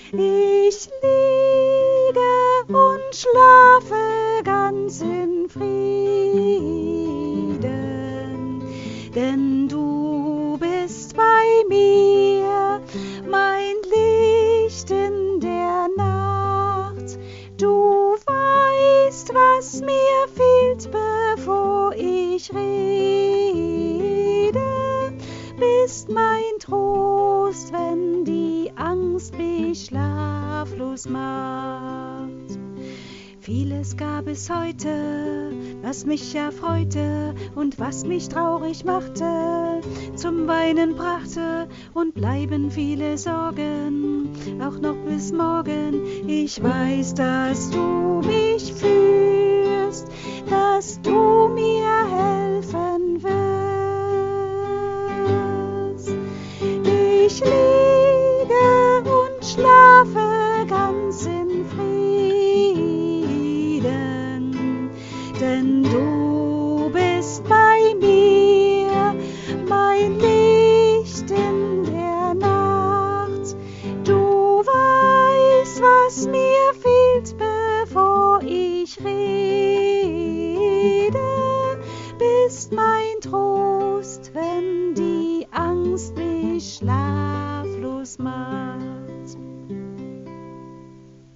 Ich liege und schlafe ganz in Frieden, denn du bist bei mir, mein Licht in der Nacht. Du weißt, was mir fehlt, bevor ich rede, bist mein Trost, wenn die Angst mich schlaflos macht. Vieles gab es heute, was mich erfreute und was mich traurig machte, zum Weinen brachte, und bleiben viele Sorgen, auch noch bis morgen. Ich weiß, dass du mich führst, dass du mir helfen wirst. Ich liege und schlafe ganz in Frieden, denn du bist bei mir, mein Licht in der Nacht. Du weißt, was mir fehlt, bevor ich rede, bist mein Trost.